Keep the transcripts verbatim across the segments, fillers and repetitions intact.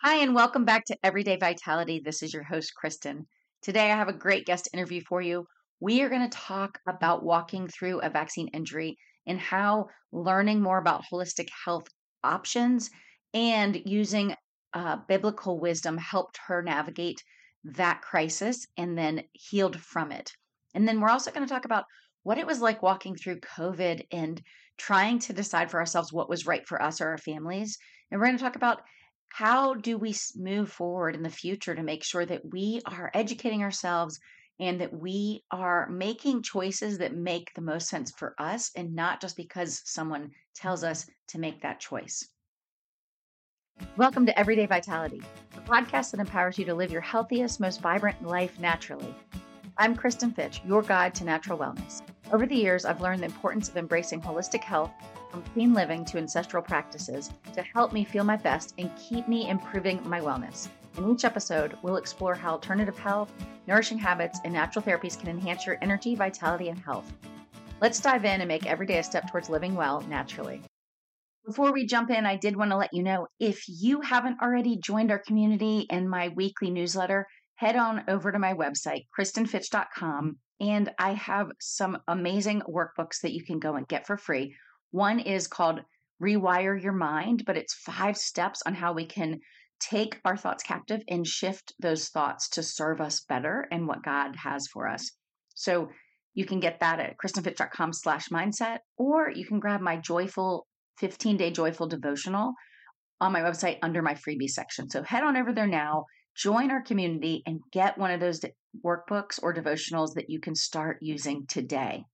Hi, and welcome back to Everyday Vitality. This is your host, Kristen. Today, I have a great guest interview for you. We are going to talk about walking through a vaccine injury and how learning more about holistic health options and using uh, biblical wisdom helped her navigate that crisis and then healed from it. And then we're also going to talk about what it was like walking through COVID and trying to decide for ourselves what was right for us or our families. And we're going to talk about how do we s- move forward in the future to make sure that we are educating ourselves and that we are making choices that make the most sense for us and not just because someone tells us to make that choice. Welcome to Everyday Vitality, the podcast that empowers you to live your healthiest, most vibrant life naturally. I'm Kristen Fitch, your guide to natural wellness. Over the years, I've learned the importance of embracing holistic health, from clean living to ancestral practices, to help me feel my best and keep me improving my wellness. In each episode, we'll explore how alternative health, nourishing habits, and natural therapies can enhance your energy, vitality, and health. Let's dive in and make every day a step towards living well naturally. Before we jump in, I did want to let you know, if you haven't already joined our community and my weekly newsletter, head on over to my website, kristen fitch dot com, and I have some amazing workbooks that you can go and get for free. One is called Rewire Your Mind, but it's five steps on how we can take our thoughts captive and shift those thoughts to serve us better and what God has for us. So you can get that at kristen fitch dot com slash mindset, or you can grab my joyful fifteen-day joyful devotional on my website under my freebie section. So head on over there now, join our community, and get one of those workbooks or devotionals that you can start using today.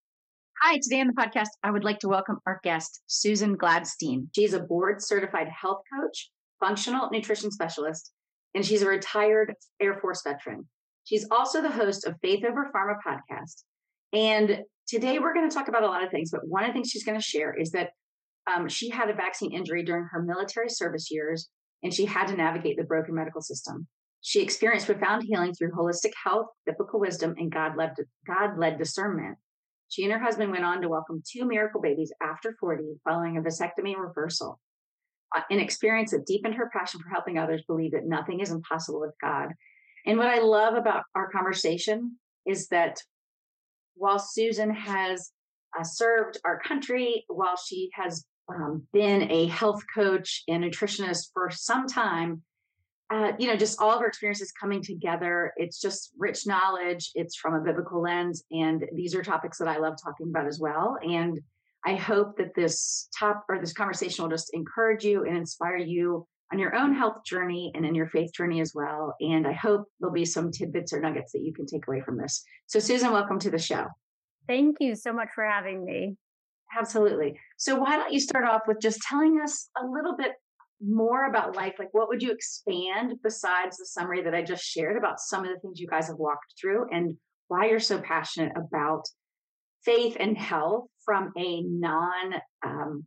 Hi, today on the podcast, I would like to welcome our guest, Susan Gladstein. She's a board certified health coach, functional nutrition specialist, and she's a retired Air Force veteran. She's also the host of Faith Over Pharma podcast. And today we're going to talk about a lot of things, but one of the things she's going to share is that um, she had a vaccine injury during her military service years, and she had to navigate the broken medical system. She experienced profound healing through holistic health, biblical wisdom, and God-led, God-led discernment. She and her husband went on to welcome two miracle babies after forty, following a vasectomy reversal. Uh, an experience that deepened her passion for helping others believe that nothing is impossible with God. And what I love about our conversation is that while Susan has uh, served our country, while she has um, been a health coach and nutritionist for some time, uh, you know, just all of her experiences coming together. It's just rich knowledge. It's from a biblical lens. And these are topics that I love talking about as well. And I hope that this top or this conversation will just encourage you and inspire you on your own health journey and in your faith journey as well. And I hope there'll be some tidbits or nuggets that you can take away from this. So Susan, welcome to the show. Thank you so much for having me. Absolutely. So why don't you start off with just telling us a little bit more about life? Like, what would you expand besides the summary that I just shared about some of the things you guys have walked through and why you're so passionate about faith and health from a non, um,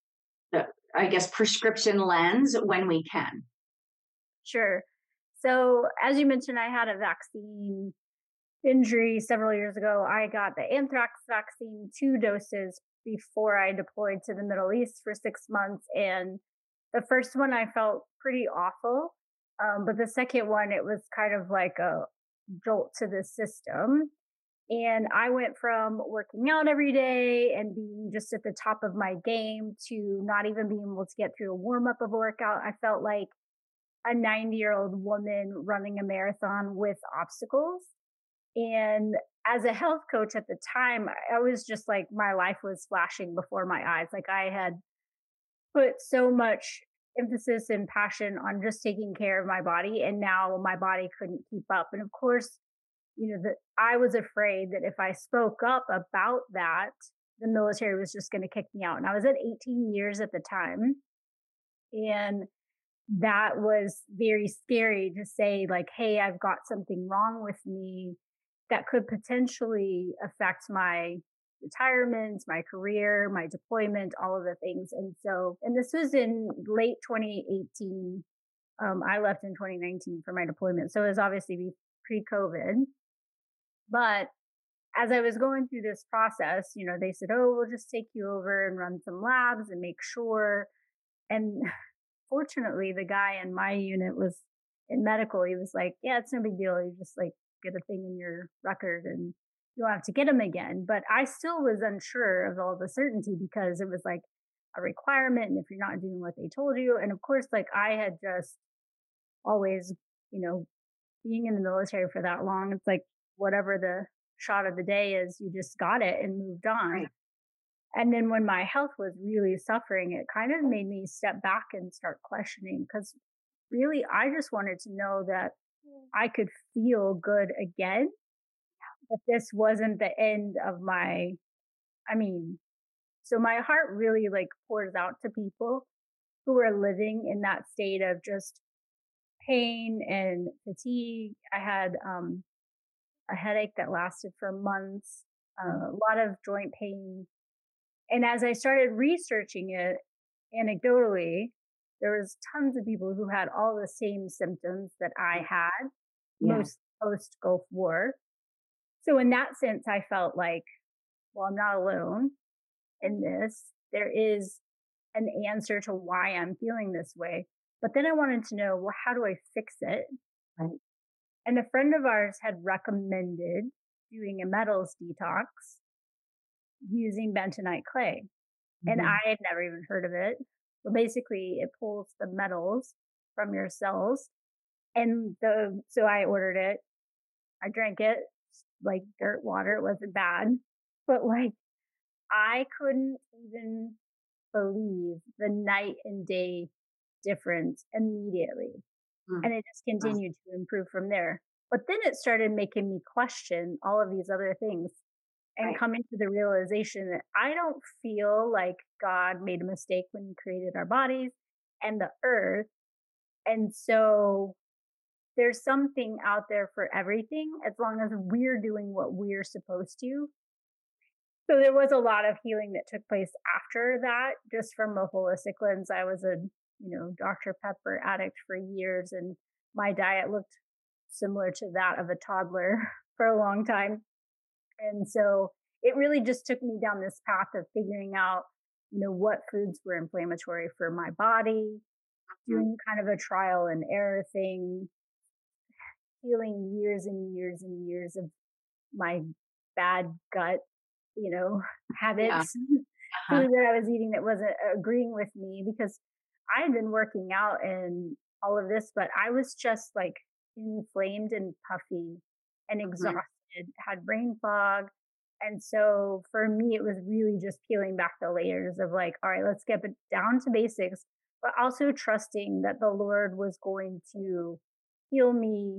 I guess, prescription lens when we can? Sure. So, as you mentioned, I had a vaccine injury several years ago. I got the anthrax vaccine, two doses before I deployed to the Middle East for six months. And the first one I felt pretty awful. Um, but the second one, it was kind of like a jolt to the system. And I went from working out every day and being just at the top of my game to not even being able to get through a warm up of a workout. I felt like a ninety year old woman running a marathon with obstacles. And as a health coach at the time, I was just like, my life was flashing before my eyes. Like I had put so much emphasis and passion on just taking care of my body. And now my body couldn't keep up. And of course, you know, that I was afraid that if I spoke up about that, the military was just going to kick me out. And I was at eighteen years at the time. And that was very scary to say, like, hey, I've got something wrong with me that could potentially affect my retirement, my career, my deployment, all of the things. And so, and this was in late twenty eighteen. Um, I left in twenty nineteen for my deployment. So it was obviously pre-COVID. But as I was going through this process, you know, they said, oh, we'll just take you over and run some labs and make sure. And fortunately, the guy in my unit was in medical. He was like, "Yeah, it's no big deal. You just like get a thing in your record and you don't have to get them again." But I still was unsure of all the certainty because it was like a requirement. And if you're not doing what they told you, and of course, like I had just always, you know, being in the military for that long, it's like whatever the shot of the day is, you just got it and moved on. Right. And then when my health was really suffering, it kind of made me step back and start questioning because really I just wanted to know that I could feel good again, but this wasn't the end of my, I mean, so my heart really like pours out to people who are living in that state of just pain and fatigue. I had um, a headache that lasted for months, uh, a lot of joint pain. And as I started researching it anecdotally, there was tons of people who had all the same symptoms that I had, Yeah. most post Gulf War. So in that sense, I felt like, well, I'm not alone in this. There is an answer to why I'm feeling this way. But then I wanted to know, well, how do I fix it? Right. And a friend of ours had recommended doing a metals detox using bentonite clay. And Mhm. I had never even heard of it. But basically, it pulls the metals from your cells. And the so I ordered it. I drank it like dirt water. It wasn't bad. But like I couldn't even believe the night and day difference immediately. Mm. And it just Wow. continued to improve from there. But then it started making me question all of these other things and Right. coming to the realization that I don't feel like God made a mistake when he created our bodies and the earth. And so there's something out there for everything as long as we're doing what we're supposed to. So there was a lot of healing that took place after that, just from a holistic lens. I was a, you know, doctor Pepper addict for years, and my diet looked similar to that of a toddler for a long time. And so it really just took me down this path of figuring out, you know, what foods were inflammatory for my body, Mhm. doing kind of a trial and error thing, healing years and years and years of my bad gut, you know, Yeah. habits, Uh-huh. food that I was eating that wasn't agreeing with me because I had been working out and all of this, but I was just like inflamed and puffy and Mhm. exhausted, had brain fog. And so for me, it was really just peeling back the layers of like, all right, let's get it down to basics, but also trusting that the Lord was going to heal me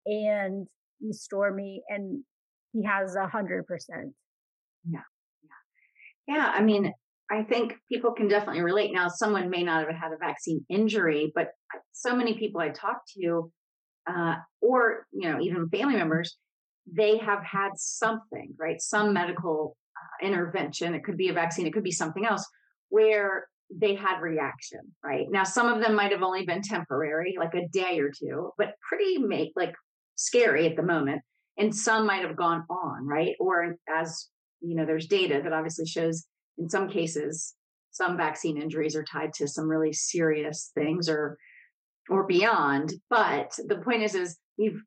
and restore me. And he has a hundred percent. Yeah. Yeah. Yeah. I mean, I think people can definitely relate. Now, someone may not have had a vaccine injury, but so many people I talk to, uh, or you know, even family members, they have had something, right? Some medical uh, intervention. It could be a vaccine. It could be something else, where they had reaction, right? Now, some of them might have only been temporary, like a day or two, but pretty make like scary at the moment. And some might have gone on, right? Or as you know, there's data that obviously shows in some cases some vaccine injuries are tied to some really serious things or or beyond. But the point is, is we've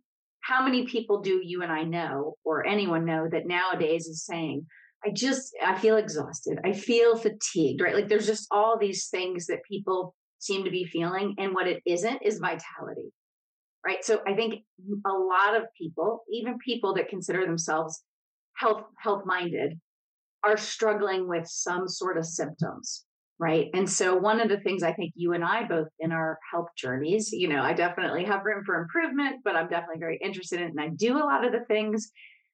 how many people do you and I know, or anyone know, that nowadays is saying, I just, I feel exhausted. I feel fatigued, right? Like there's just all these things that people seem to be feeling. And what it isn't is vitality, right? So I think a lot of people, even people that consider themselves health, health minded, are struggling with some sort of symptoms, right? And so one of the things I think you and I both in our health journeys, you know, I definitely have room for improvement, but I'm definitely very interested in it and I do a lot of the things.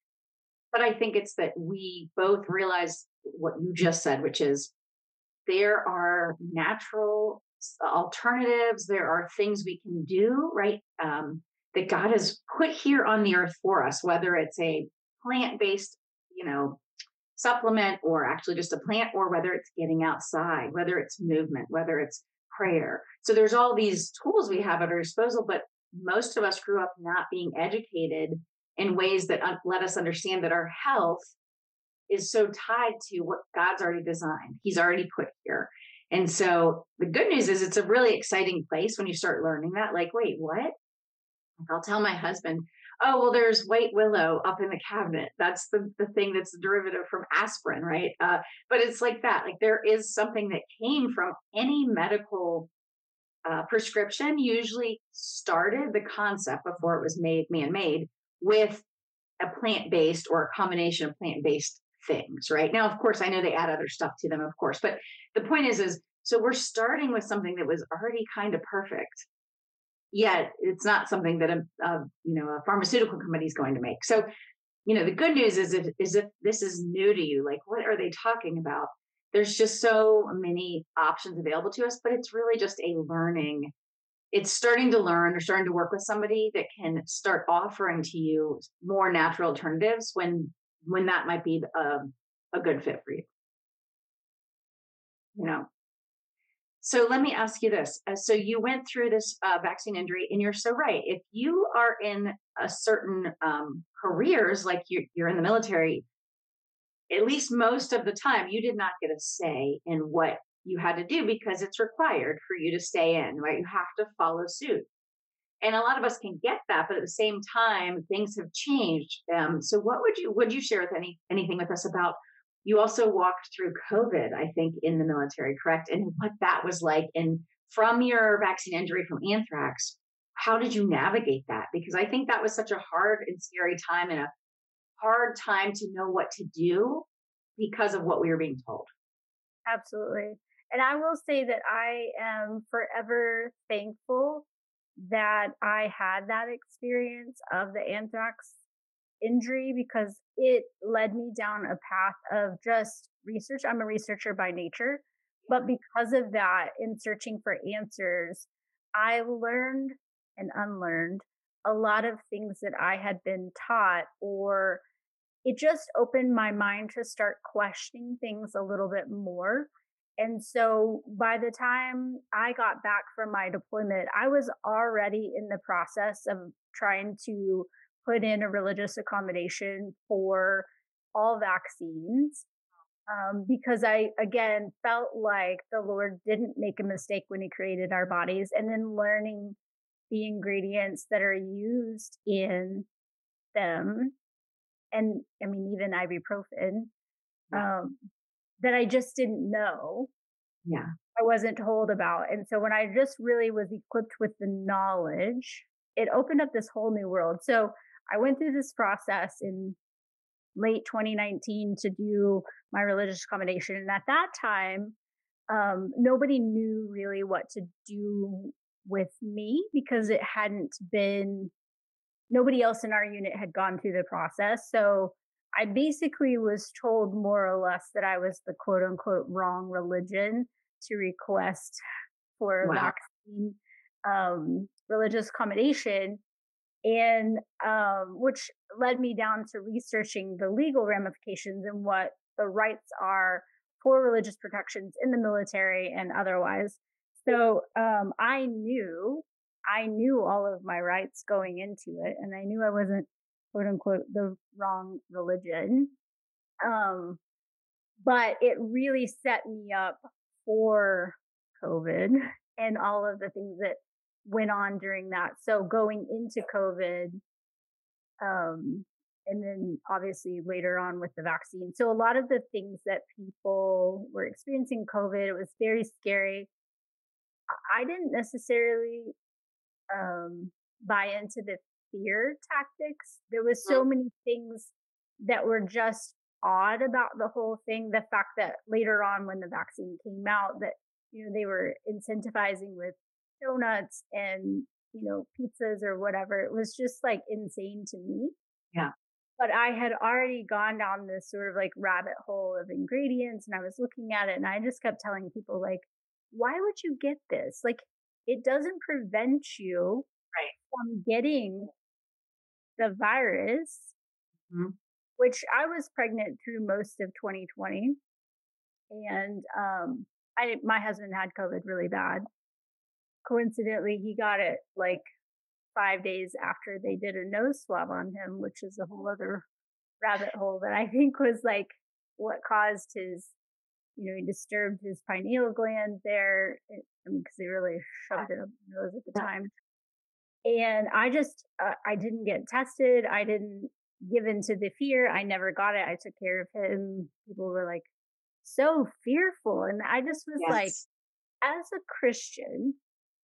But I think it's that we both realize what you just said, which is there are natural alternatives, there are things we can do, right? Um, that God has put here on the earth for us, whether it's a plant based, you know, supplement or actually just a plant, or whether it's getting outside, whether it's movement, whether it's prayer. So there's all these tools we have at our disposal, but most of us grew up not being educated in ways that un- let us understand that our health is so tied to what God's already designed. He's already put here. And so the good news is it's a really exciting place when you start learning that. Like, wait, what? Like, I'll tell my husband, oh, well, there's white willow up in the cabinet. That's the, the thing that's the derivative from aspirin, right? Uh, but it's like that. Like, there is something that came from any medical uh, prescription, usually started the concept before it was made man made with a plant based or a combination of plant based things, right? Now, of course, I know they add other stuff to them, of course, but the point is, is so we're starting with something that was already kind of perfect, yet it's not something that a, a you know a pharmaceutical company is going to make. So, you know, the good news is if is if this is new to you, like what are they talking about? There's just so many options available to us, but it's really just a learning. It's starting to learn or starting to work with somebody that can start offering to you more natural alternatives when when that might be a, a good fit for you. You know. So let me ask you this. Uh, so you went through this uh, vaccine injury, and you're so right. If you are in a certain um, careers, like you're, you're in the military, at least most of the time, you did not get a say in what you had to do because it's required for you to stay in, right? You have to follow suit. And a lot of us can get that, but at the same time, things have changed. Um, so, what would you would you share with any anything with us about? You also walked through COVID, I think, in the military, correct? And what that was like. And from your vaccine injury from anthrax, how did you navigate that? Because I think that was such a hard and scary time and a hard time to know what to do because of what we were being told. Absolutely. And I will say that I am forever thankful that I had that experience of the anthrax injury because it led me down a path of just research. I'm a researcher by nature, but because of that, in searching for answers, I learned and unlearned a lot of things that I had been taught, or it just opened my mind to start questioning things a little bit more. And so by the time I got back from my deployment, I was already in the process of trying to put in a religious accommodation for all vaccines, um, because I, again, felt like the Lord didn't make a mistake when He created our bodies. And then learning the ingredients that are used in them, and I mean, even ibuprofen, Yeah. um, that I just didn't know, Yeah. I wasn't told about. And so when I just really was equipped with the knowledge, it opened up this whole new world. So I went through this process in late twenty nineteen to do my religious accommodation. And at that time, um, nobody knew really what to do with me because it hadn't been, nobody else in our unit had gone through the process. So I basically was told more or less that I was the quote unquote wrong religion to request for a Wow. vaccine, um, religious accommodation. And um, which led me down to researching the legal ramifications and what the rights are for religious protections in the military and otherwise. So um, I knew, I knew all of my rights going into it, and I knew I wasn't quote unquote the wrong religion. Um, but it really set me up for COVID and all of the things that went on during that. So going into COVID, um, and then obviously later on with the vaccine. So a lot of the things that people were experiencing COVID, it was very scary. I I didn't necessarily um, buy into the fear tactics. There was so Mhm. many things that were just odd about the whole thing. The fact that later on, when the vaccine came out, that you know they were incentivizing with donuts and you know pizzas or whatever. It was just like insane to me. Yeah. But I had already gone down this sort of like rabbit hole of ingredients, and I was looking at it, and I just kept telling people like, "Why would you get this? Like, it doesn't prevent you Right. from getting the virus," Mhm. which I was pregnant through most of twenty twenty. And um, I, my husband had COVID really bad. Coincidentally, he got it like five days after they did a nose swab on him, which is a whole other rabbit hole that I think was like what caused his You know, he disturbed his pineal gland there, it, I mean, because they really shoved it up my nose at the Yeah. time. And I just, uh, I didn't get tested. I didn't give in to the fear. I never got it. I took care of him. People were like so fearful. And I just was like, Yes. as a Christian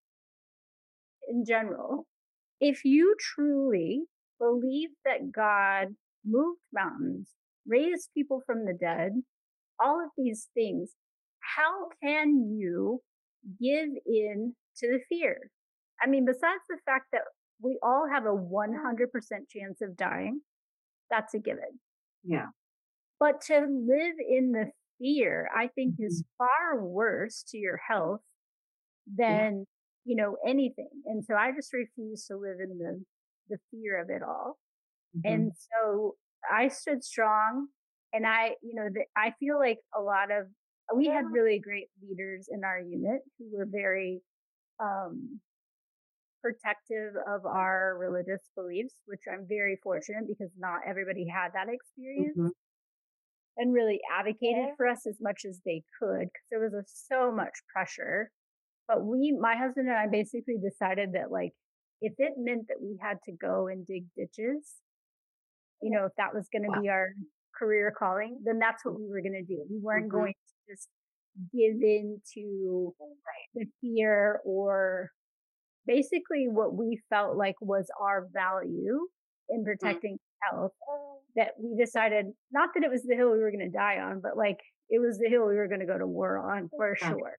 in general, if you truly believe that God moved mountains, raised people from the dead, all of these things, how can you give in to the fear? I mean, besides the fact that we all have a one hundred percent chance of dying, that's a given. Yeah. But to live in the fear, I think Mhm. is far worse to your health Yeah. than, you know, anything. And so I just refuse to live in the the fear of it all. Mhm. And so I stood strong, and I, you know, that I feel like a lot of we had really great leaders in our unit who were very um protective of our religious beliefs, which I'm very fortunate because not everybody had that experience, Mhm. and really advocated for us as much as they could because there was a, so much pressure. But we, my husband and I basically decided that, like, if it meant that we had to go and dig ditches, you know, if that was going to Wow. be our career calling, then that's what we were going to do. We weren't Mhm. going to just give in to the fear or basically what we felt like was our value in Mhm. protecting health, that we decided not that it was the hill we were going to die on, but like it was the hill we were going to go to war on for Yeah. sure.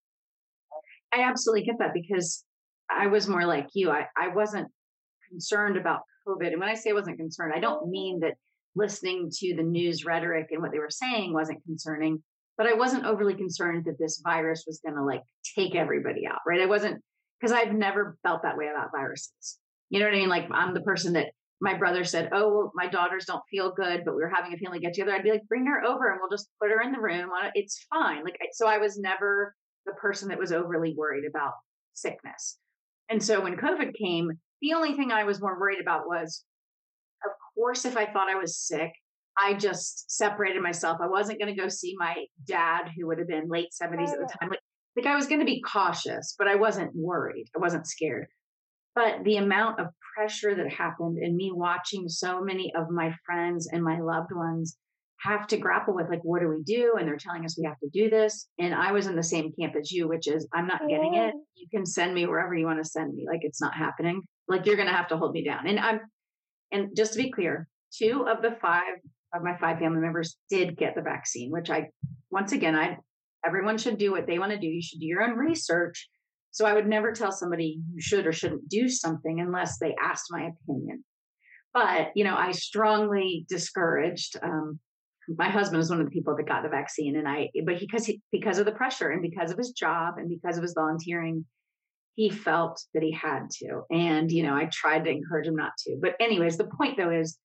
I absolutely get that because I was more like you. I, I wasn't concerned about COVID. And when I say I wasn't concerned, I don't mean that listening to the news rhetoric and what they were saying wasn't concerning, but I wasn't overly concerned that this virus was going to like take everybody out, right? I wasn't, because I've never felt that way about viruses. You know what I mean? Like I'm the person that my brother said, oh, well, my daughters don't feel good, but we were having a family get together. I'd be like, bring her over and we'll just put her in the room. It's fine. Like, so I was never the person that was overly worried about sickness. And so when COVID came, the only thing I was more worried about was, of course, if I thought I was sick, I just separated myself. I wasn't going to go see my dad, who would have been late seventies at the time. Like, like I was going to be cautious, but I wasn't worried. I wasn't scared. But the amount of pressure that happened and me watching so many of my friends and my loved ones have to grapple with, like, what do we do? And they're telling us we have to do this. And I was in the same camp as you, which is I'm not getting it. You can send me wherever you want to send me. Like it's not happening. Like you're going to have to hold me down. And I'm, and just to be clear, two of the five of my five family members did get the vaccine, which I, once again, I, everyone should do what they want to do. You should do your own research. So I would never tell somebody you should or shouldn't do something unless they asked my opinion. But, you know, I strongly discouraged, um, my husband is one of the people that got the vaccine and I, but because he, because of the pressure and because of his job and because of his volunteering, he felt that he had to. And, you know, I tried to encourage him not to. But anyways, the point though is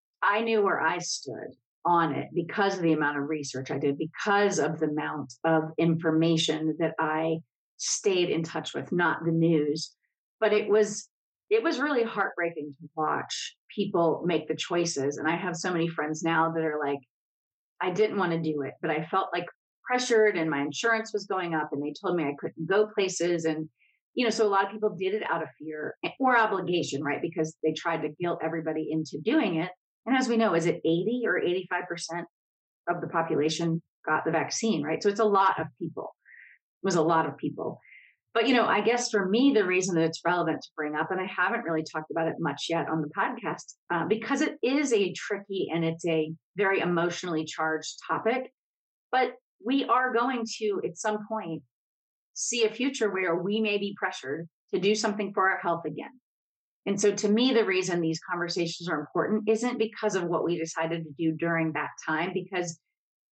I knew where I stood on it because of the amount of research I did, because of the amount of information that I stayed in touch with, not the news. But it was it was really heartbreaking to watch people make the choices. And I have so many friends now that are like, I didn't want to do it, but I felt like pressured and my insurance was going up and they told me I couldn't go places. And, you know, so a lot of people did it out of fear or obligation, right? Because they tried to guilt everybody into doing it. And as we know, is it eighty or eighty-five percent of the population got the vaccine, right? So it's a lot of people. It was a lot of people. But, you know, I guess for me, the reason that it's relevant to bring up, and I haven't really talked about it much yet on the podcast, uh, because it is a tricky and it's a very emotionally charged topic. But we are going to, at some point, see a future where we may be pressured to do something for our health again. And so, to me, the reason these conversations are important isn't because of what we decided to do during that time, because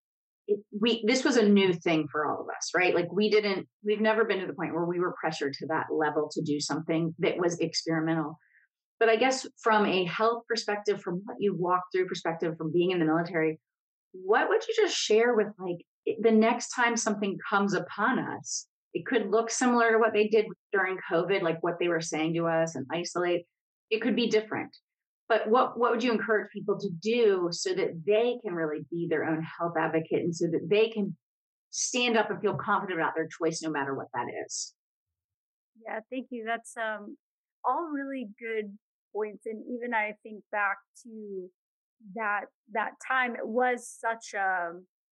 it, we this was a new thing for all of us, right? Like we didn't, we've never been to the point where we were pressured to that level to do something that was experimental. But I guess from a health perspective, from what you walked through perspective, from being in the military, what would you just share with like the next time something comes upon us? It could look similar to what they did during COVID, like what they were saying to us and isolate. It could be different. But what, what would you encourage people to do so that they can really be their own health advocate and so that they can stand up and feel confident about their choice, no matter what that is. Yeah, thank you. That's um all really good points. And even I think back to that that time, it was such a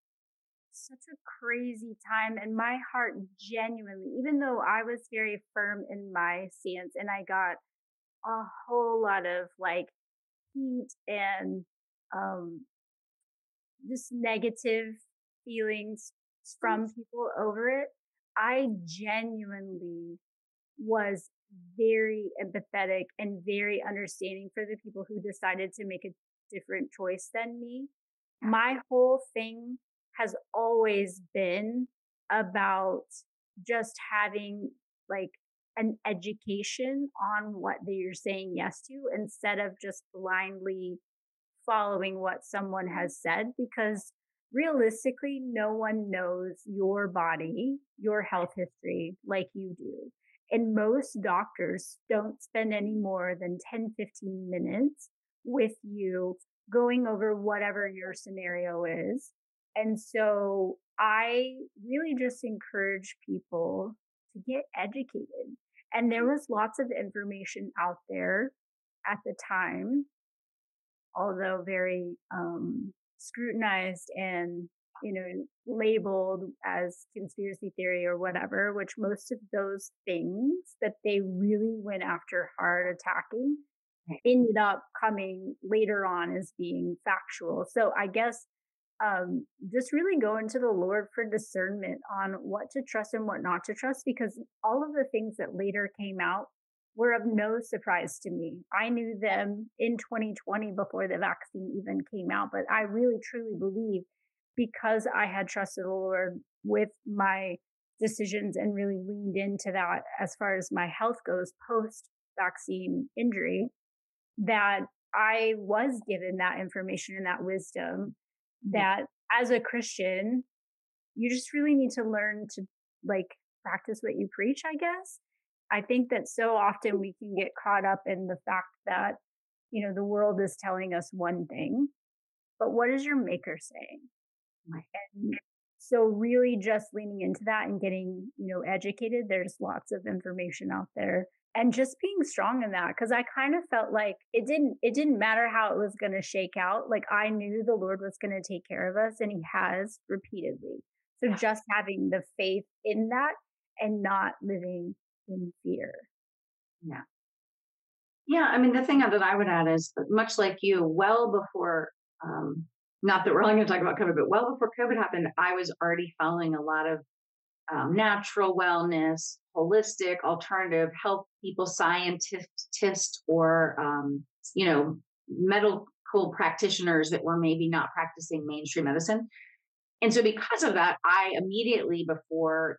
such a crazy time, and my heart genuinely, even though I was very firm in my stance and I got a whole lot of like heat and um just negative feelings from people over it, I genuinely was very empathetic and very understanding for the people who decided to make a different choice than me. My whole thing has always been about just having like an education on what you're saying yes to instead of just blindly following what someone has said, because realistically no one knows your body, your health history like you do. And most doctors don't spend any more than ten, fifteen minutes with you going over whatever your scenario is. And so I really just encourage people to get educated. And there was lots of information out there at the time, although very um, scrutinized and, you know, labeled as conspiracy theory or whatever, which most of those things that they really went after hard attacking Right. ended up coming later on as being factual. So I guess um, just really going to the Lord for discernment on what to trust and what not to trust, because all of the things that later came out were of no surprise to me. I knew them in twenty twenty before the vaccine even came out, but I really truly believe because I had trusted the Lord with my decisions and really leaned into that as far as my health goes post vaccine injury, that I was given that information and that wisdom that as a Christian, you just really need to learn to like practice what you preach, I guess. I think that so often we can get caught up in the fact that, you know, the world is telling us one thing, but what is your maker saying? Right. And so really just leaning into that and getting, you know, educated. There's lots of information out there and just being strong in that. Cause I kind of felt like it didn't, it didn't matter how it was going to shake out. Like I knew the Lord was going to take care of us and he has repeatedly. So Yeah. just having the faith in that and not living in fear. Yeah. Yeah. I mean, the thing that I would add is that much like you, well before, um, not that we're only going to talk about COVID, but well before COVID happened, I was already following a lot of um, natural wellness, holistic, alternative health people, scientists, or, um, you know, medical practitioners that were maybe not practicing mainstream medicine. And so because of that, I immediately before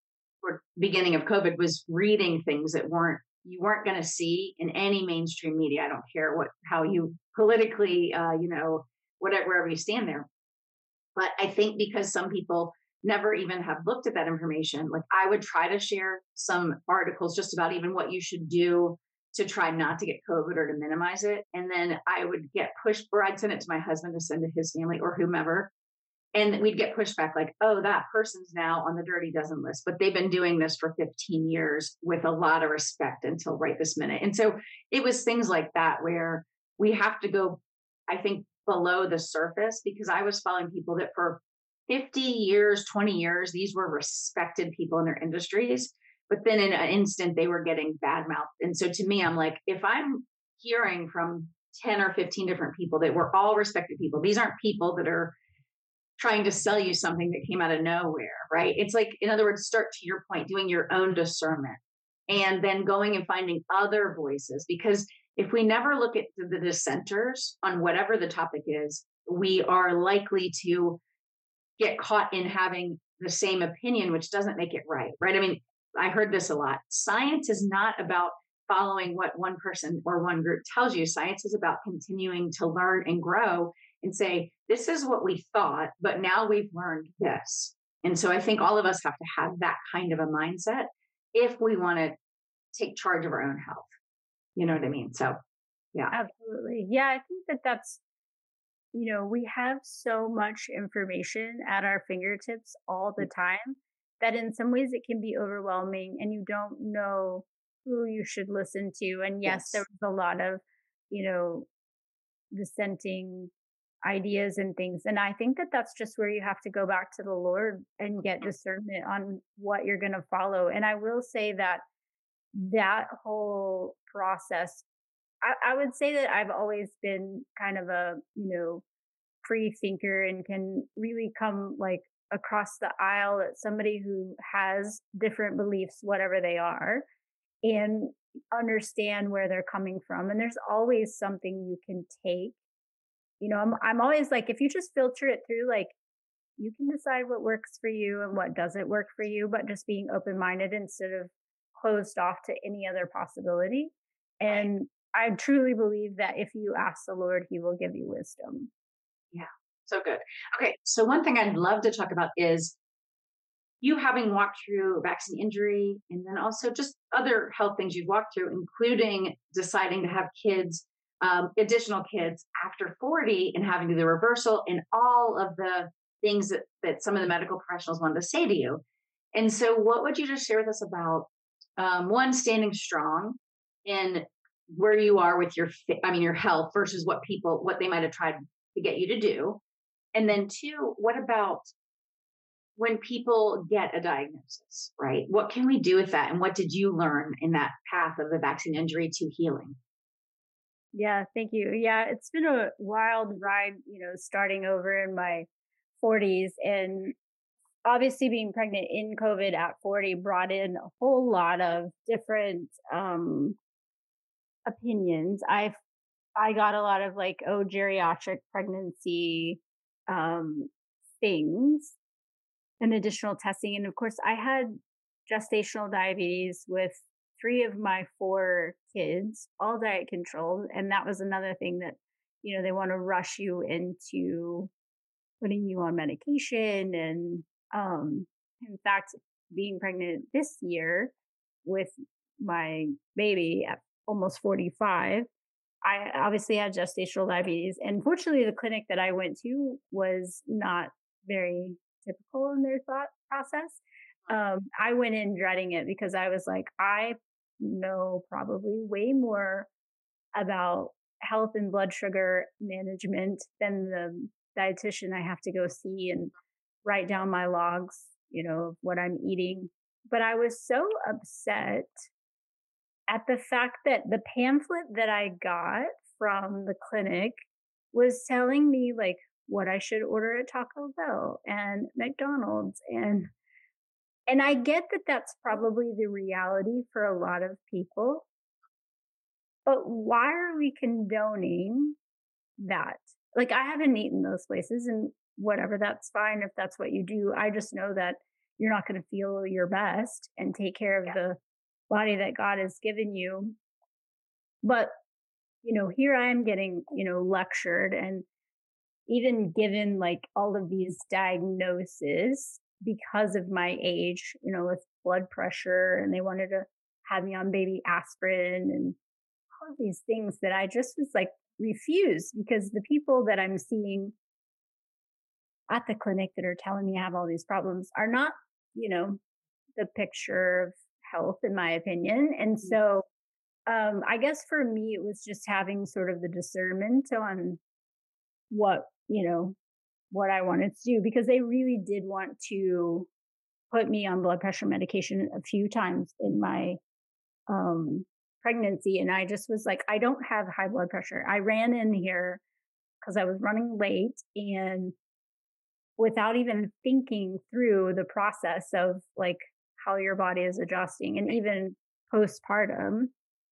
or beginning of COVID was reading things that weren't you weren't going to see in any mainstream media. I don't care what how you politically, uh, you know, whatever wherever you stand there. But I think because some people never even have looked at that information, like I would try to share some articles just about even what you should do to try not to get COVID or to minimize it. And then I would get pushed, or I'd send it to my husband to send to his family or whomever. And we'd get pushback like, oh, that person's now on the dirty dozen list, but they've been doing this for fifteen years with a lot of respect until right this minute. And so it was things like that where we have to go, I think, below the surface, because I was following people that for fifty years, twenty years, these were respected people in their industries. But then in an instant, they were getting bad mouthed. And so to me, I'm like, if I'm hearing from ten or fifteen different people that were all respected people, these aren't people that are trying to sell you something that came out of nowhere, right? It's like, in other words, start to your point, doing your own discernment and then going and finding other voices. Because if we never look at the dissenters on whatever the topic is, we are likely to get caught in having the same opinion, which doesn't make it right, right? I mean, I heard this a lot. Science is not about following what one person or one group tells you. Science is about continuing to learn and grow and say, this is what we thought, but now we've learned this. And so I think all of us have to have that kind of a mindset if we want to take charge of our own health. You know what I mean? So, yeah. Absolutely. Yeah, I think that that's you know, we have so much information at our fingertips all the time that in some ways it can be overwhelming and you don't know who you should listen to. And yes, there Yes. was a lot of, you know, dissenting ideas and things. And I think that that's just where you have to go back to the Lord and get discernment on what you're going to follow. And I will say that that whole process, I, I would say that I've always been kind of a, you know, free thinker and can really come like across the aisle at somebody who has different beliefs, whatever they are, and understand where they're coming from. And there's always something you can take. You know, I'm I'm always like, if you just filter it through, like you can decide what works for you and what doesn't work for you, but just being open minded instead of closed off to any other possibility. Right. And I truly believe that if you ask the Lord, He will give you wisdom. Yeah. So good. Okay. So one thing I'd love to talk about is you having walked through vaccine injury and then also just other health things you've walked through, including deciding to have kids, um, additional kids after forty and having to do the reversal and all of the things that, that some of the medical professionals wanted to say to you. And so, what would you just share with us about um, one, standing strong in where you are with your, I mean, your health versus what people, what they might have tried to get you to do? And then two, what about when people get a diagnosis, right? What can we do with that? And what did you learn in that path of the vaccine injury to healing? Yeah, thank you. Yeah, it's been a wild ride, you know, starting over in my forties. And obviously, being pregnant in COVID at forty brought in a whole lot of different um, opinions. I've I got a lot of like, oh, geriatric pregnancy um, things and additional testing. And of course, I had gestational diabetes with three of my four kids, all diet controlled. And that was another thing that, you know, they want to rush you into putting you on medication. And um, in fact, being pregnant this year with my baby at almost forty-five, I obviously had gestational diabetes. And fortunately, the clinic that I went to was not very typical in their thought process. Um, I went in dreading it because I was like, I know probably way more about health and blood sugar management than the dietitian I have to go see and write down my logs, you know, of what I'm eating. But I was so upset at the fact that the pamphlet that I got from the clinic was telling me like what I should order at Taco Bell and McDonald's. and and I get that that's probably the reality for a lot of people, but why are we condoning that? Like I haven't eaten those places and whatever, that's fine if that's what you do. I just know that you're not going to feel your best and take care of Yeah. the body that God has given you. But, you know, here I am getting, you know, lectured and even given like all of these diagnoses because of my age, you know, with blood pressure, and they wanted to have me on baby aspirin and all of these things that I just was like refused because the people that I'm seeing at the clinic that are telling me I have all these problems are not, you know, the picture of health in my opinion. And so um I guess for me it was just having sort of the discernment on what, you know, what I wanted to do because they really did want to put me on blood pressure medication a few times in my um pregnancy, and I just was like, I don't have high blood pressure. I ran in here because I was running late and without even thinking through the process of like how your body is adjusting and even postpartum,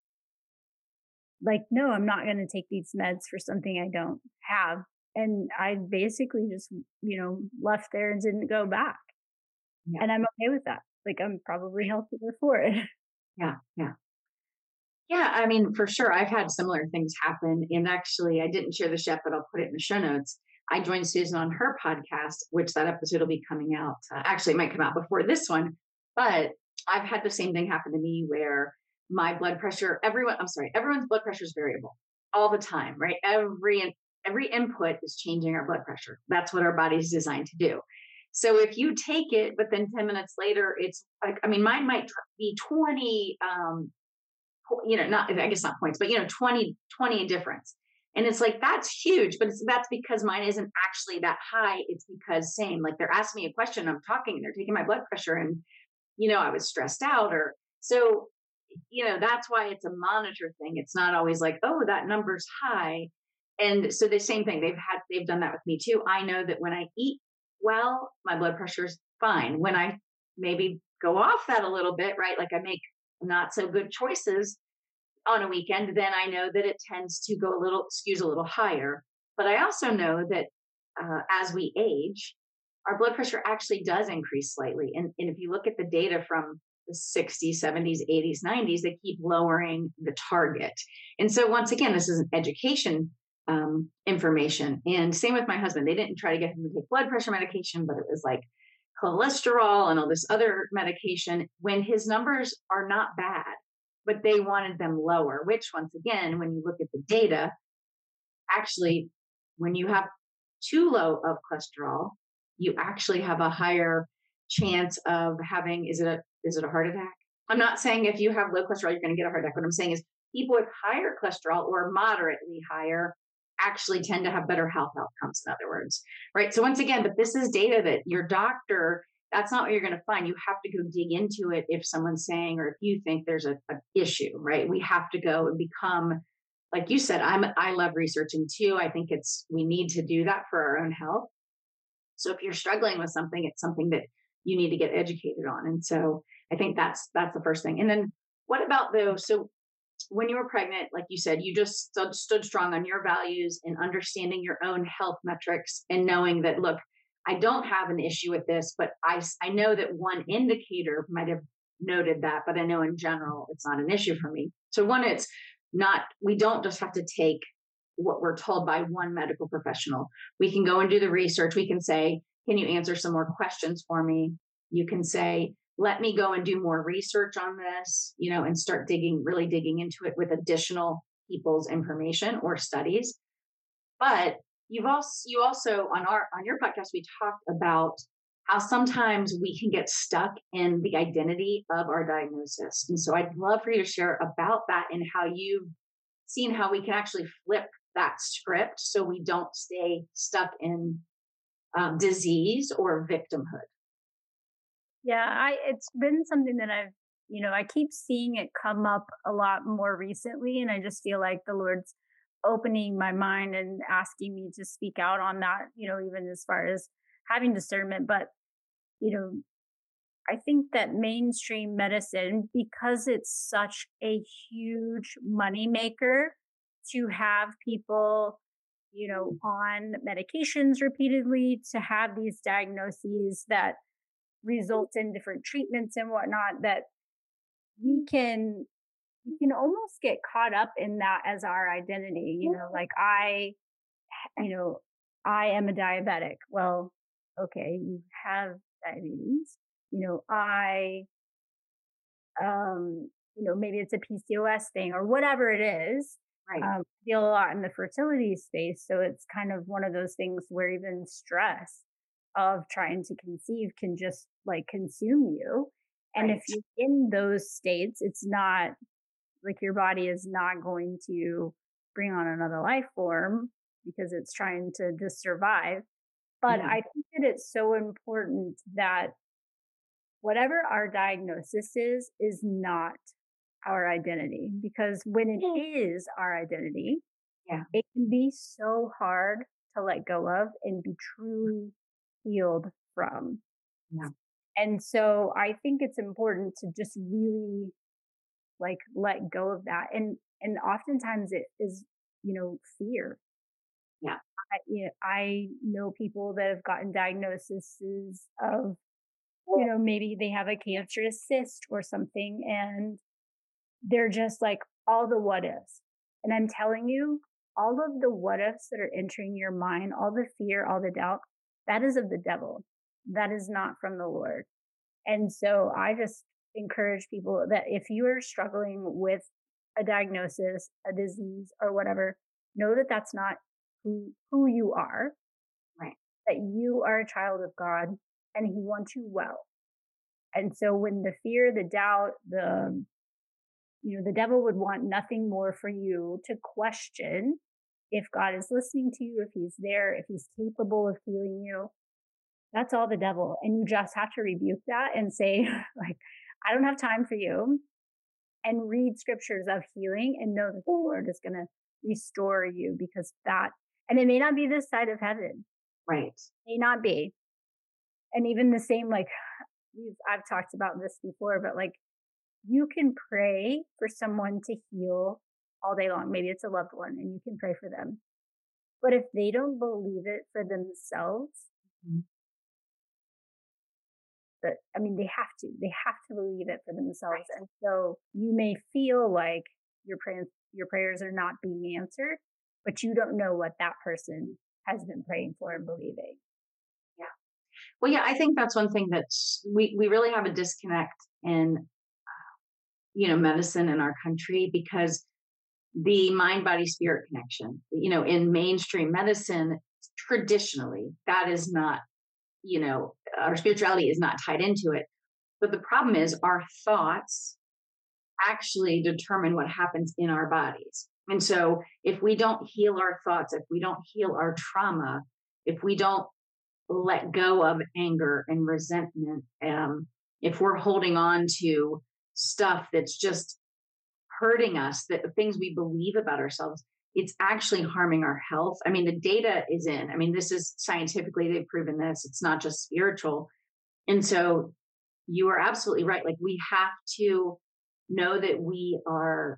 like, no, I'm not going to take these meds for something I don't have. And I basically just, you know, left there and didn't go back. Yeah. And I'm okay with that. Like, I'm probably healthier for it. Yeah. Yeah. Yeah. I mean, for sure. I've had similar things happen. And actually, I didn't share this yet, but I'll put it in the show notes. I joined Susan on her podcast, which that episode will be coming out. Uh, actually, it might come out before this one, but I've had the same thing happen to me where my blood pressure, everyone, I'm sorry, everyone's blood pressure is variable all the time, right? Every every input is changing our blood pressure. That's what our body's designed to do. So if you take it, but then ten minutes later, it's like, I mean, mine might be twenty, um, you know, not, I guess not points, but, you know, twenty, twenty difference. And it's like, that's huge, but it's, that's because mine isn't actually that high. It's because same, like they're asking me a question, I'm talking and they're taking my blood pressure and, you know, I was stressed out or so, you know, that's why it's a monitor thing. It's not always like, oh, that number's high. And so the same thing, they've had, they've done that with me too. I know that when I eat well, my blood pressure's fine. When I maybe go off that a little bit, right? Like I make not so good choices on a weekend, then I know that it tends to go a little, skews a little higher. But I also know that uh, as we age, our blood pressure actually does increase slightly. And, and if you look at the data from the sixties, seventies, eighties, nineties, they keep lowering the target. And so once again, this is an education um, information. And same with my husband. They didn't try to get him to take blood pressure medication, but it was like cholesterol and all this other medication when his numbers are not bad, but they wanted them lower, which once again, when you look at the data, actually, when you have too low of cholesterol, you actually have a higher chance of having, is it a, is it a heart attack? I'm not saying if you have low cholesterol, you're going to get a heart attack. What I'm saying is people with higher cholesterol or moderately higher actually tend to have better health outcomes, in other words, right? So once again, but this is data that your doctor, that's not what you're going to find. You have to go dig into it if someone's saying, or if you think there's a, a issue, right? We have to go and become, like you said, I'm, I love researching too. I think it's, we need to do that for our own health. So if you're struggling with something, it's something that you need to get educated on. And so I think that's, that's the first thing. And then what about though? So when you were pregnant, like you said, you just stood, stood strong on your values and understanding your own health metrics and knowing that, look, I don't have an issue with this, but I, I know that one indicator might have noted that, but I know in general, it's not an issue for me. So one, it's not, we don't just have to take what we're told by one medical professional. We can go and do the research. We can say, can you answer some more questions for me? You can say, let me go and do more research on this, you know, and start digging, really digging into it with additional people's information or studies. But you've also, you also on our, on your podcast, we talked about how sometimes we can get stuck in the identity of our diagnosis. And so I'd love for you to share about that and how you've seen how we can actually flip that script so we don't stay stuck in um, disease or victimhood. Yeah, I it's been something that I've, you know, I keep seeing it come up a lot more recently, and I just feel like the Lord's opening my mind and asking me to speak out on that, you know, even as far as having discernment. But, you know, I think that mainstream medicine, because it's such a huge moneymaker to have people, you know, on medications repeatedly, to have these diagnoses that result in different treatments and whatnot, that we can we can almost get caught up in that as our identity. You know, like I, you know, I am a diabetic. Well, okay, you have diabetes. You know, I, um, you know, maybe it's a P C O S thing or whatever it is. Right. Um, I deal a lot in the fertility space, so it's kind of one of those things where even stress of trying to conceive can just like consume you. And Right. if you're in those states, it's not like your body is not going to bring on another life form because it's trying to just survive. But Yeah. I think that it's so important that whatever our diagnosis is, is not our identity. Because when it is our identity, Yeah. it can be so hard to let go of and be truly healed from. Yeah. And so I think it's important to just really like let go of that. And and oftentimes it is, you know, fear. Yeah. I, you know, I know people that have gotten diagnoses of, you know, maybe they have a cancerous cyst or something, and they're just like all the what ifs. And I'm telling you, all of the what ifs that are entering your mind, all the fear, all the doubt, that is of the devil. That is not from the Lord. And so I just encourage people that if you are struggling with a diagnosis, a disease, or whatever, know that that's not who who you are, Right. that you are a child of God and he wants you well. And so when the fear, the doubt, the you know, the devil would want nothing more for you to question if God is listening to you, if he's there, if he's capable of healing you. That's all the devil. And you just have to rebuke that and say, like, I don't have time for you. And read scriptures of healing and know that the Lord is going to restore you because that, and it may not be this side of heaven, Right. may not be. And even the same, like, we've, I've talked about this before, but like, you can pray for someone to heal all day long. Maybe it's a loved one and you can pray for them. But if they don't believe it for themselves, Mhm. that I mean, they have to. They have to believe it for themselves. And so you may feel like your prayers your prayers are not being answered, but you don't know what that person has been praying for and believing. Yeah. Well, yeah, I think that's one thing that we, we really have a disconnect in, you know, medicine in our country because the mind body spirit connection, you know, in mainstream medicine, traditionally, that is not, you know, our spirituality is not tied into it. But the problem is our thoughts actually determine what happens in our bodies. And so if we don't heal our thoughts, if we don't heal our trauma, if we don't let go of anger and resentment, um, if we're holding on to stuff that's just hurting us, that things we believe about ourselves, it's actually harming our health. I mean, the data is in. I mean, this is scientifically, they've proven this. It's not just spiritual. And so you are absolutely right. Like we have to know that we are,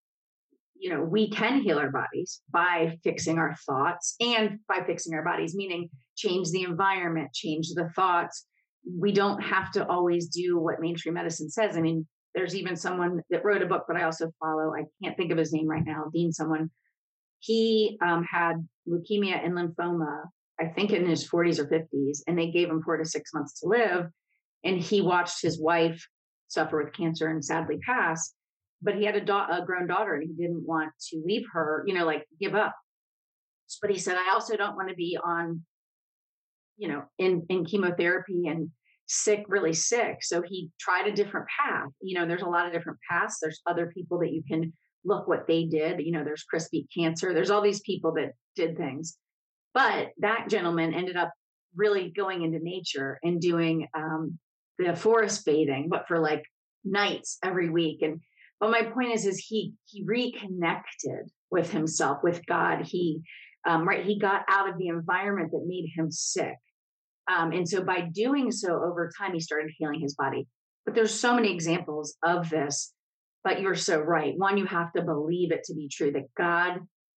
you know, we can heal our bodies by fixing our thoughts and by fixing our bodies, meaning change the environment, change the thoughts. We don't have to always do what mainstream medicine says. I mean, there's even someone that wrote a book that I also follow. I can't think of his name right now, Dean someone. He um, had leukemia and lymphoma, I think in his forties or fifties, and they gave him four to six months to live. And he watched his wife suffer with cancer and sadly pass. But he had a, da- a grown daughter and he didn't want to leave her, you know, like give up. But he said, I also don't want to be on, you know, in, in chemotherapy and sick, really sick. So he tried a different path. You know, there's a lot of different paths. There's other people that you can look what they did. You know, there's Chris Beat Cancer. There's all these people that did things. But that gentleman ended up really going into nature and doing um, the forest bathing, but for like nights every week. And but my point is, is he he reconnected with himself, with God. He um, right, he got out of the environment that made him sick. Um, and so by doing so over time, he started healing his body. But there's so many examples of this. But you're so right. One, you have to believe it to be true that God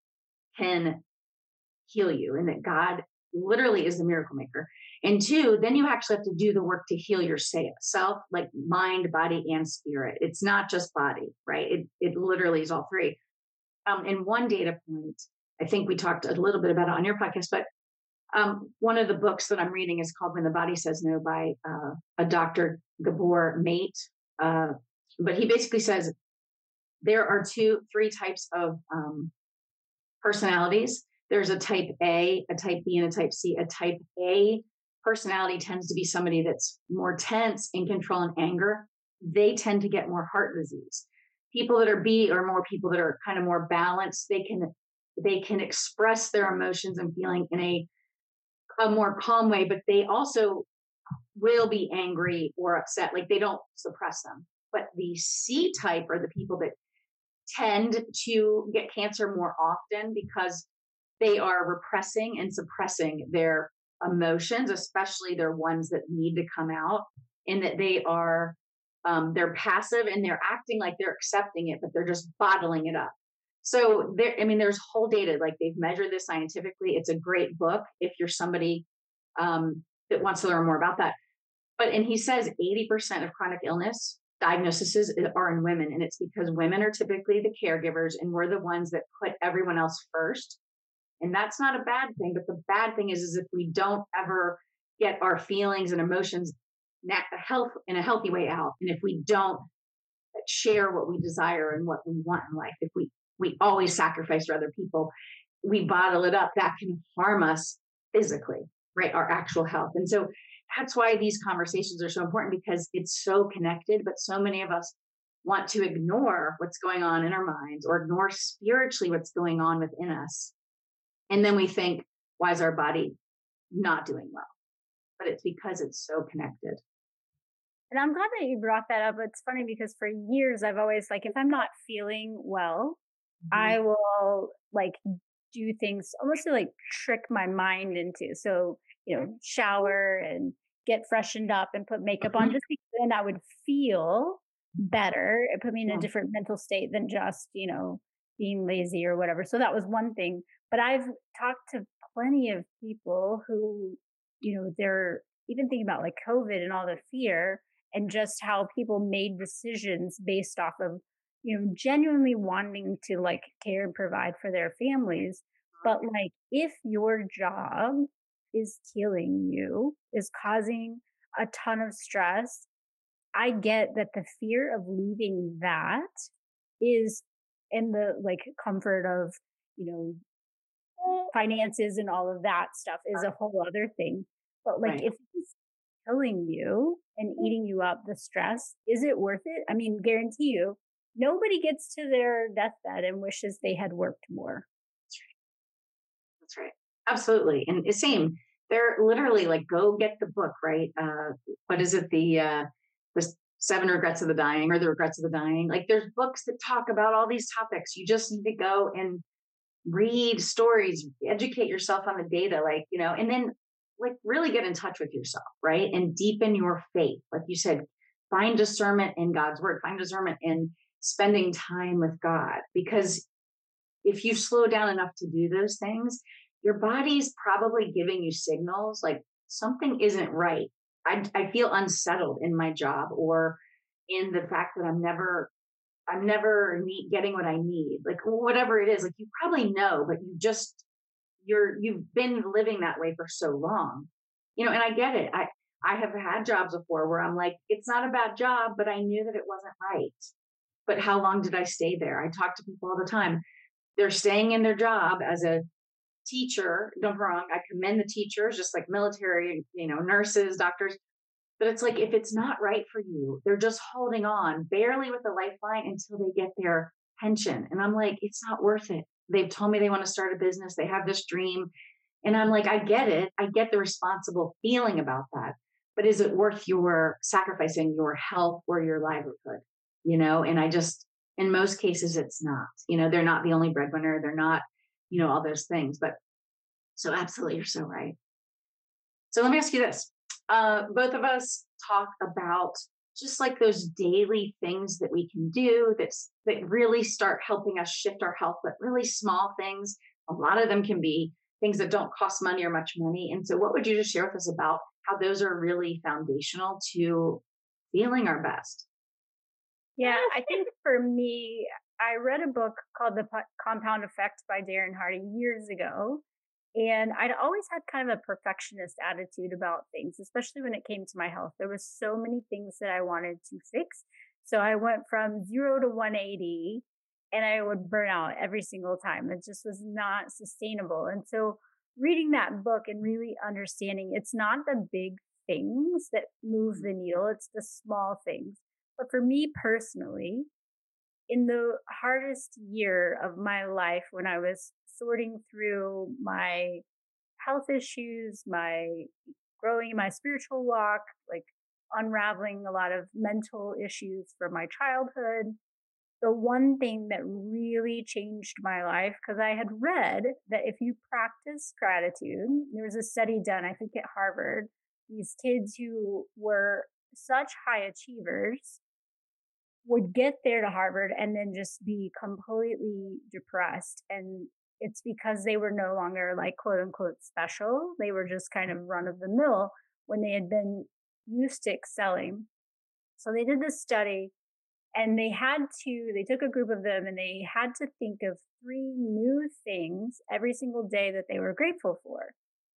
can heal you and that God literally is the miracle maker. And two, then you actually have to do the work to heal yourself, like mind, body, and spirit. It's not just body, right? It, it literally is all three. Um, and one data point, I think we talked a little bit about it on your podcast, but um, one of the books that I'm reading is called When the Body Says No by uh, a Doctor Gabor Mate. Uh, but he basically says there are two, three types of um, personalities. There's a type A, a type B, and a type C. A type A personality tends to be somebody that's more tense, in control, and anger. They tend to get more heart disease. People that are B are more people that are kind of more balanced. They can they can express their emotions and feeling in a, a more calm way, but they also will be angry or upset. Like they don't suppress them. But the C type are the people that tend to get cancer more often because they are repressing and suppressing their emotions, especially their ones that need to come out, and that they are um, they're passive and they're acting like they're accepting it, but they're just bottling it up. So there, I mean, there's whole data, like they've measured this scientifically. It's a great book if you're somebody um, that wants to learn more about that. But and he says eighty percent of chronic illness diagnoses are in women, and it's because women are typically the caregivers, and we're the ones that put everyone else first. And that's not a bad thing, but the bad thing is, is if we don't ever get our feelings and emotions health in a healthy way out, and if we don't share what we desire and what we want in life, if we we always sacrifice for other people, we bottle it up, that can harm us physically, right? Our actual health. And so that's why these conversations are so important, because it's so connected, but so many of us want to ignore what's going on in our minds or ignore spiritually what's going on within us. And then we think, why is our body not doing well? But it's because it's so connected. And I'm glad that you brought that up. It's funny because for years I've always like, if I'm not feeling well, mm-hmm. I will like do things almost to like trick my mind into. So, you know, shower and get freshened up and put makeup on, just because then I would feel better. It put me in a different mental state than just, you know, being lazy or whatever. So that was one thing. But I've talked to plenty of people who, you know, they're even thinking about like COVID and all the fear, and just how people made decisions based off of, you know, genuinely wanting to like care and provide for their families. But like, if your job is killing you, is causing a ton of stress, I get that the fear of leaving that is in the like comfort of, you know, finances and all of that stuff is a whole other thing. But like, right. if it's killing you and eating you up, the stress, is it worth it? I mean, guarantee you, nobody gets to their deathbed and wishes they had worked more. That's right. That's right. Absolutely. And the same, they're literally like, go get the book, right? Uh, what is it? The, uh, the Seven Regrets of the Dying, or the Regrets of the Dying. Like, there's books that talk about all these topics. You just need to go and read stories, educate yourself on the data, like, you know, and then like really get in touch with yourself, right? And deepen your faith. Like you said, find discernment in God's word, find discernment in spending time with God. Because if you slow down enough to do those things, your body's probably giving you signals like something isn't right. I, I feel unsettled in my job, or in the fact that I'm never I'm never need, getting what I need, like whatever it is. Like, you probably know, but you just, you're, you've been living that way for so long, you know, and I get it. I, I have had jobs before where I'm like, it's not a bad job, but I knew that it wasn't right. But how long did I stay there? I talk to people all the time. They're staying in their job as a teacher. Don't get me wrong. I commend the teachers, just like military, you know, nurses, doctors. But it's like, if it's not right for you, they're just holding on barely with a lifeline until they get their pension. And I'm like, it's not worth it. They've told me they want to start a business. They have this dream. And I'm like, I get it. I get the responsible feeling about that. But is it worth your sacrificing your health or your livelihood? You know, and I just, in most cases, it's not. You know, they're not the only breadwinner. They're not, you know, all those things. But so absolutely, you're so right. So let me ask you this. Uh, both of us talk about just like those daily things that we can do that's, that really start helping us shift our health, but really small things. A lot of them can be things that don't cost money or much money. And so what would you just share with us about how those are really foundational to feeling our best? Yeah, I think for me, I read a book called The Compound Effect by Darren Hardy years ago. And I'd always had kind of a perfectionist attitude about things, especially when it came to my health. There was so many things that I wanted to fix. So I went from zero to one eighty, and I would burn out every single time. It just was not sustainable. And so reading that book and really understanding it's not the big things that move the needle, it's the small things. But for me personally, in the hardest year of my life, when I was sorting through my health issues, my growing my spiritual walk, like unraveling a lot of mental issues from my childhood, the one thing that really changed my life, because I had read that if you practice gratitude, there was a study done, I think at Harvard, these kids who were such high achievers would get there to Harvard and then just be completely depressed. And it's because they were no longer like quote unquote special. They were just kind of run of the mill when they had been used to excelling. So they did this study, and they had to, they took a group of them and they had to think of three new things every single day that they were grateful for,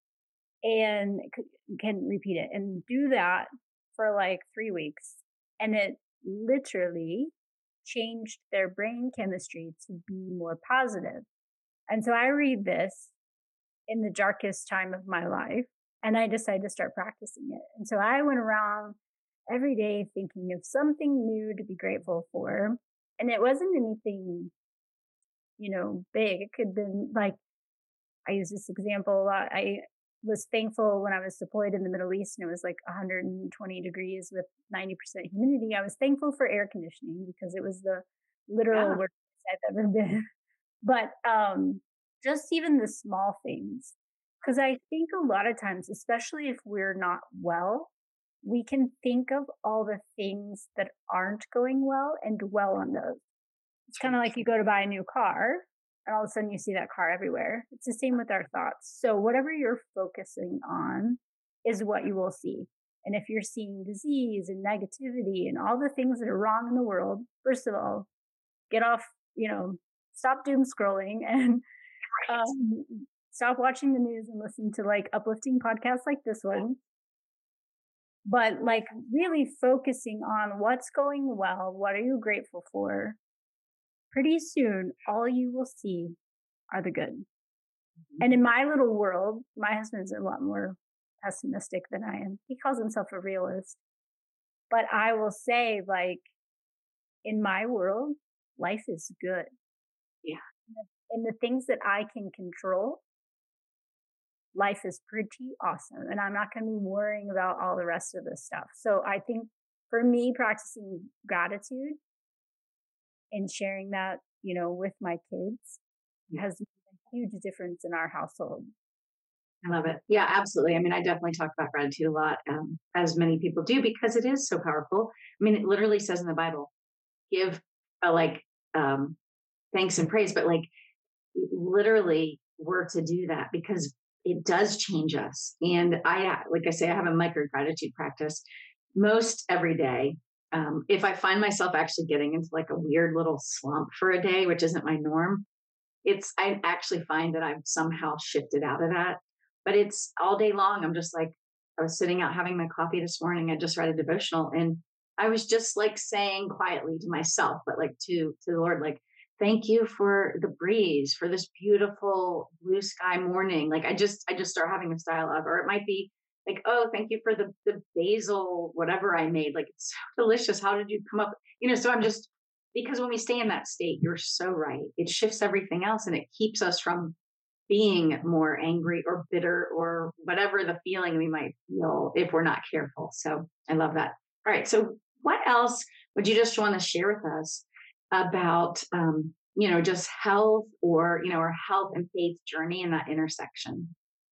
and can repeat it and do that for like three weeks. And it literally changed their brain chemistry to be more positive. And so I read this in the darkest time of my life, and I decided to start practicing it. And so I went around every day thinking of something new to be grateful for. And it wasn't anything, you know, big. It could have been like, I use this example a lot. I was thankful when I was deployed in the Middle East and it was like one hundred twenty degrees with ninety percent humidity. I was thankful for air conditioning because it was the literal Yeah. worst place I've ever been. But um, just even the small things, because I think a lot of times, especially if we're not well, we can think of all the things that aren't going well and dwell on those. It's kind of like you go to buy a new car and all of a sudden you see that car everywhere. It's the same with our thoughts. So whatever you're focusing on is what you will see. And if you're seeing disease and negativity and all the things that are wrong in the world, first of all, get off, you know, stop doom scrolling and um, stop watching the news and listen to like uplifting podcasts like this one. But like really focusing on what's going well, what are you grateful for? Pretty soon, all you will see are the good. Mhm. And in my little world, my husband's a lot more pessimistic than I am. He calls himself a realist. But I will say, like, in my world, life is good. Yeah. And the things that I can control, life is pretty awesome. And I'm not going to be worrying about all the rest of this stuff. So I think for me, practicing gratitude and sharing that, you know, with my kids Yeah. has made a huge difference in our household. I love it. Yeah, absolutely. I mean, I definitely talk about gratitude a lot, um, as many people do, because it is so powerful. I mean, it literally says in the Bible, give uh, like um, thanks and praise, but like literally we're to do that because it does change us. And I, uh, like I say, I have a micro gratitude practice most every day. Um, if I find myself actually getting into like a weird little slump for a day, which isn't my norm, it's, I actually find that I've somehow shifted out of that. But it's all day long. I'm just like, I was sitting out having my coffee this morning. I just read a devotional and I was just like saying quietly to myself, but like to, to the Lord, like, thank you for the breeze, for this beautiful blue sky morning. Like I just, I just start having this dialogue, or it might be like, oh, thank you for the, the basil, whatever I made. Like it's so delicious. How did you come up? You know, so I'm just, because when we stay in that state, you're so right. It shifts everything else and it keeps us from being more angry or bitter or whatever the feeling we might feel if we're not careful. So I love that. All right. So what else would you just want to share with us about, um, you know, just health or, you know, our health and faith journey in that intersection?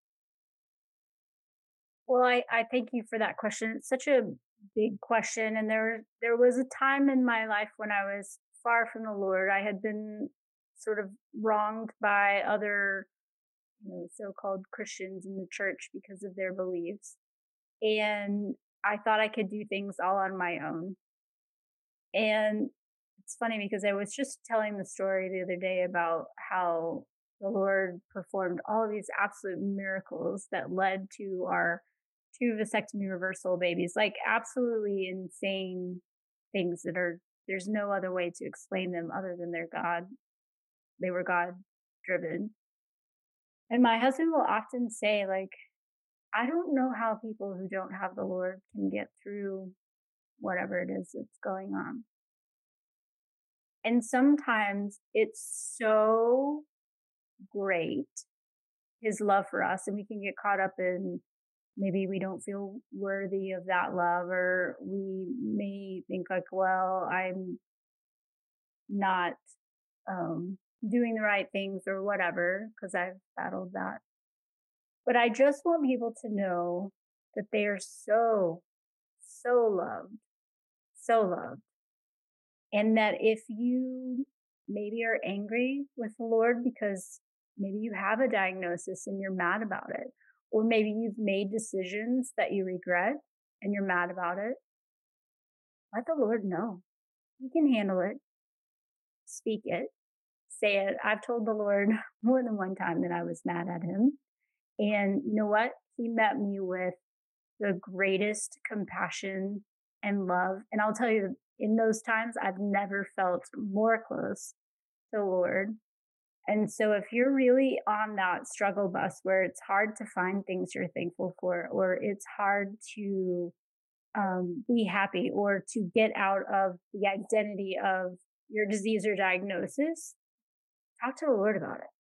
Well, I, I thank you for that question. It's such a big question. And there there was a time in my life when I was far from the Lord. I had been sort of wronged by other, you know, so-called Christians in the church because of their beliefs. And I thought I could do things all on my own. And it's funny because I was just telling the story the other day about how the Lord performed all of these absolute miracles that led to our two vasectomy reversal babies, like absolutely insane things that are, there's no other way to explain them other than they're God. They were God driven. And my husband will often say, like, I don't know how people who don't have the Lord can get through whatever it is that's going on. And sometimes it's so great, his love for us, and we can get caught up in maybe we don't feel worthy of that love, or we may think like, well, I'm not um, doing the right things or whatever, because I've battled that. But I just want people to know that they are so, so loved, so loved. And that if you maybe are angry with the Lord because maybe you have a diagnosis and you're mad about it, or maybe you've made decisions that you regret and you're mad about it, let the Lord know. He can handle it. Speak it. Say it. I've told the Lord more than one time that I was mad at him. And you know what? He met me with the greatest compassion and love. And I'll tell you, in those times, I've never felt more close to the Lord. And so if you're really on that struggle bus where it's hard to find things you're thankful for, or it's hard to um, be happy or to get out of the identity of your disease or diagnosis, talk to the Lord about it.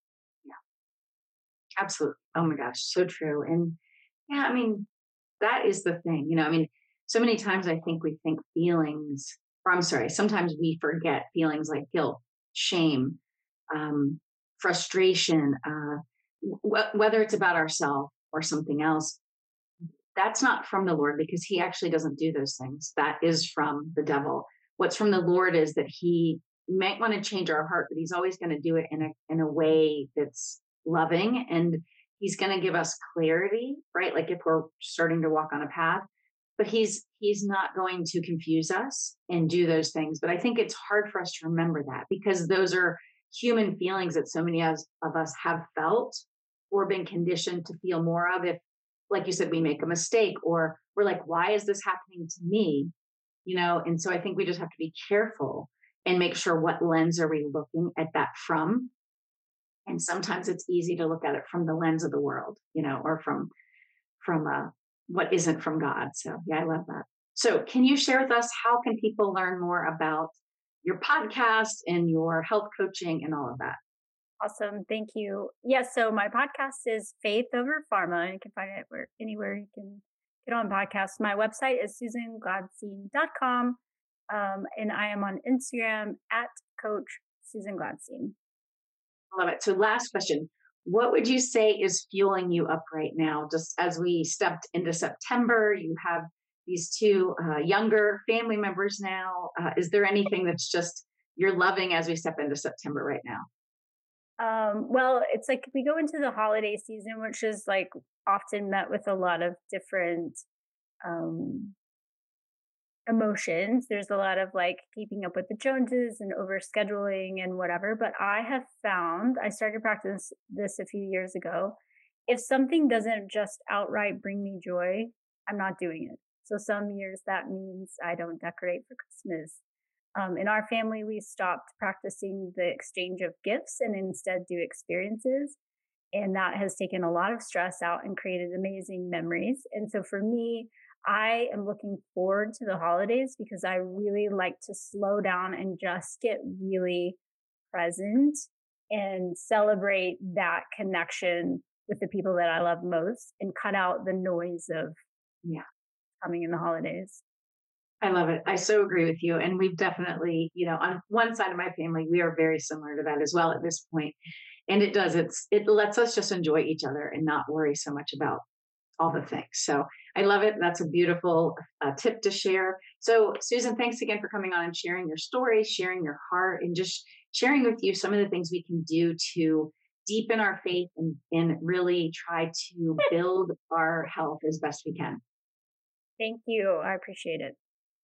Absolutely. Oh my gosh, so true. And yeah, I mean, that is the thing. You know, I mean, so many times I think we think feelings, or I'm sorry, sometimes we forget feelings like guilt, shame, um, frustration, uh, wh- whether it's about ourselves or something else. That's not from the Lord because he actually doesn't do those things. That is from the devil. What's from the Lord is that he might want to change our heart, but he's always going to do it in a in a way that's loving, and he's going to give us clarity, right? Like if we're starting to walk on a path, but he's he's not going to confuse us and do those things. But I think it's hard for us to remember that because those are human feelings that so many of us of us have felt or been conditioned to feel more of if, like you said, we make a mistake or we're like, why is this happening to me? You know, and so I think we just have to be careful and make sure what lens are we looking at that from. And sometimes it's easy to look at it from the lens of the world, you know, or from from uh, what isn't from God. So yeah, I love that. So can you share with us how can people learn more about your podcast and your health coaching and all of that? Awesome. Thank you. Yes. So my podcast is Faith Over Pharma, and you can find it where anywhere you can get on podcasts. My website is susan gladstein dot com. Um, and I am on Instagram at Coach Susan Gladstein. I love it. So last question. What would you say is fueling you up right now? Just as we stepped into September, you have these two uh, younger family members now. Uh, is there anything that's just you're loving as we step into September right now? Um, well, it's like we go into the holiday season, which is like often met with a lot of different um, emotions. There's a lot of like keeping up with the Joneses and overscheduling and whatever. But I have found, I started practice this a few years ago. If something doesn't just outright bring me joy, I'm not doing it. So some years that means I don't decorate for Christmas. Um, in our family, we stopped practicing the exchange of gifts and instead do experiences. And that has taken a lot of stress out and created amazing memories. And so for me, I am looking forward to the holidays because I really like to slow down and just get really present and celebrate that connection with the people that I love most and cut out the noise of Yeah. coming in the holidays. I love it. I so agree with you. And we've definitely, you know, on one side of my family, we are very similar to that as well at this point. And it does, it's, it lets us just enjoy each other and not worry so much about all the things. So I love it. That's a beautiful uh, tip to share. So Susan, thanks again for coming on and sharing your story, sharing your heart, and just sharing with you some of the things we can do to deepen our faith and, and really try to build our health as best we can. Thank you. I appreciate it.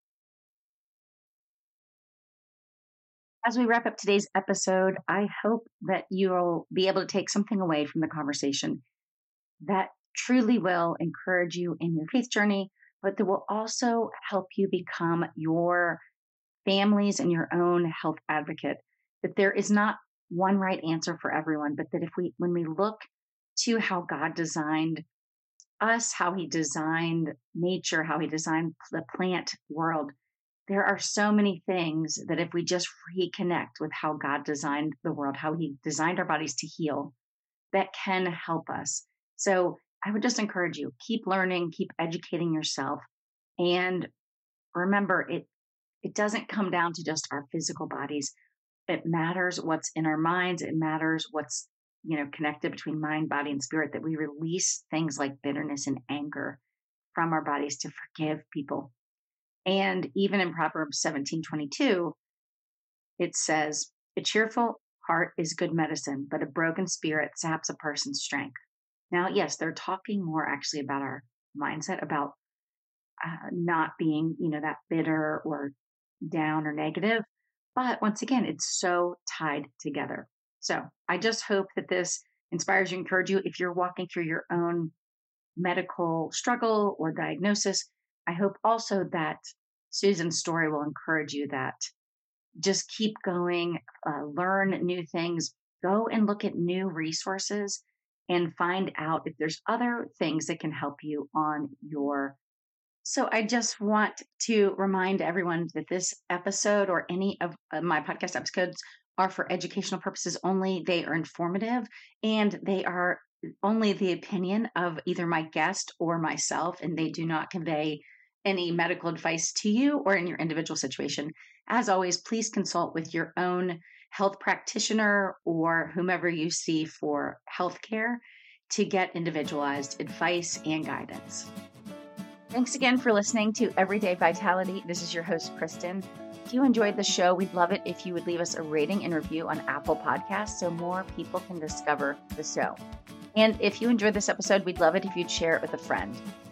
As we wrap up today's episode, I hope that you'll be able to take something away from the conversation that truly will encourage you in your faith journey, but that will also help you become your family's and your own health advocate. That there is not one right answer for everyone, but that if we, when we look to how God designed us, how he designed nature, how he designed the plant world, there are so many things that if we just reconnect with how God designed the world, how he designed our bodies to heal, that can help us. So I would just encourage you, keep learning, keep educating yourself. And remember, it, it doesn't come down to just our physical bodies. It matters what's in our minds. It matters what's, you know, connected between mind, body, and spirit, that we release things like bitterness and anger from our bodies to forgive people. And even in Proverbs seventeen twenty-two, it says, a cheerful heart is good medicine, but a broken spirit saps a person's strength. Now, yes, they're talking more actually about our mindset, about uh, not being, you know, that bitter or down or negative. But once again, it's so tied together. So I just hope that this inspires you, encourage you. If you're walking through your own medical struggle or diagnosis, I hope also that Susan's story will encourage you that just keep going, uh, learn new things, go and look at new resources and find out if there's other things that can help you on your. So I just want to remind everyone that this episode or any of uh, my podcast episodes are for educational purposes only. They are informative and they are only the opinion of either my guest or myself, and they do not convey any medical advice to you or in your individual situation. As always, please consult with your own health practitioner or whomever you see for healthcare to get individualized advice and guidance. Thanks again for listening to Everyday Vitality. This is your host, Kristen. If you enjoyed the show, we'd love it if you would leave us a rating and review on Apple Podcasts so more people can discover the show. And if you enjoyed this episode, we'd love it if you'd share it with a friend.